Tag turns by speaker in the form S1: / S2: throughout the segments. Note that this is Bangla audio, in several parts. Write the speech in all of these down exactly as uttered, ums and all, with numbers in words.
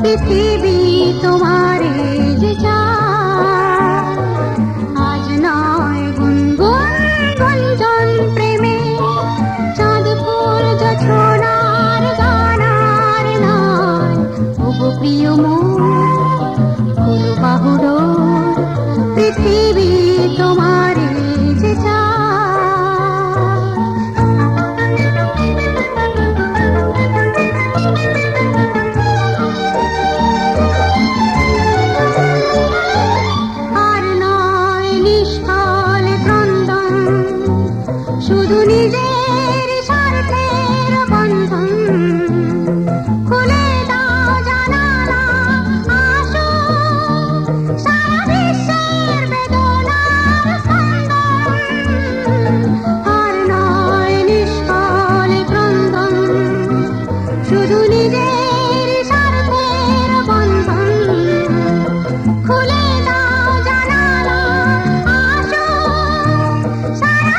S1: পৃথিবী তোমারে যে চায়, আজ নয় গুনগুন গুঞ্জন প্রেমে, চাঁদ ফুল জোছনার গানার নয়। ওগো প্রিয় মন খোলো বাহুডোর, পৃথিবী তোমারে যে চায়। শুধু নিজের স্বার্থের বন্ধন, খুলে দাও জানালা, আসো সারা বিশ্বের বেদনার স্পন্দন। আর নয় নিষ্ফল ক্রন্দন, শুধু নিজের স্বার্থের বন্ধন, খুলে দাও জানালা, আসো সারা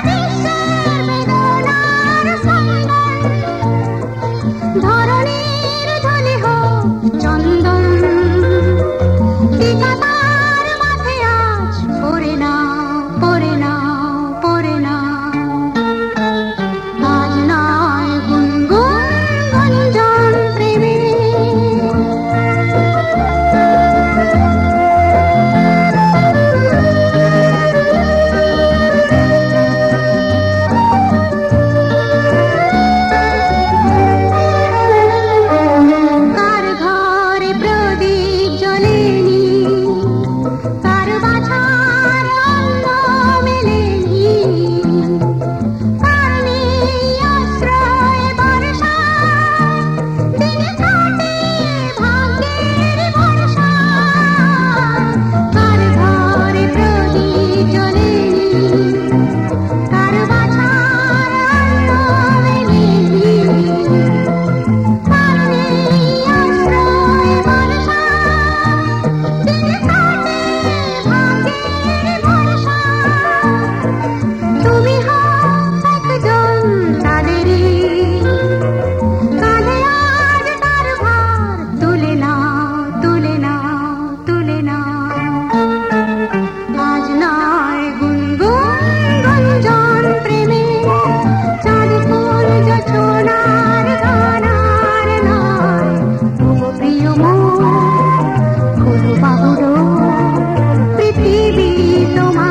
S1: ধরণীর ধনে হোক চন্দন, দিগতার মাথে আজ পরে নাও, পরে নাও, পরে নাও। আজ নয় গুনগুন গুঞ্জন প্রেমে, পৃথিবী তোমার